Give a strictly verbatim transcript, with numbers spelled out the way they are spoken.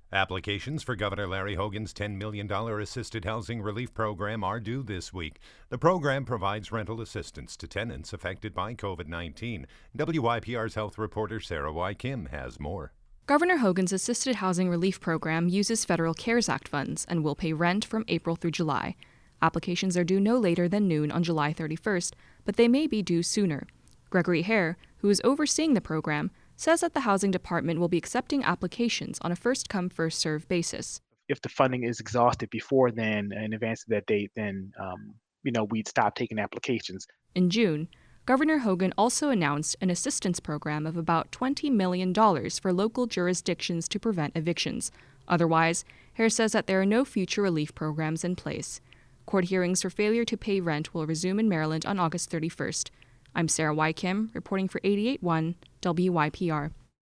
Applications for Governor Larry Hogan's ten million dollars assisted housing relief program are due this week. The program provides rental assistance to tenants affected by covid nineteen. W Y P R's health reporter Sarah Y. Kim has more. Governor Hogan's assisted housing relief program uses federal CARES Act funds and will pay rent from April through July. Applications are due no later than noon on July thirty-first, but they may be due sooner. Gregory Hare, who is overseeing the program, says that the Housing Department will be accepting applications on a first-come, first-served basis. If the funding is exhausted before then, in advance of that date, then, um, you know, we'd stop taking applications. In June, Governor Hogan also announced an assistance program of about twenty million dollars for local jurisdictions to prevent evictions. Otherwise, Hare says that there are no future relief programs in place. Court hearings for failure to pay rent will resume in Maryland on August thirty-first. I'm Sarah Y. Kim, reporting for eighty-eight point one W Y P R.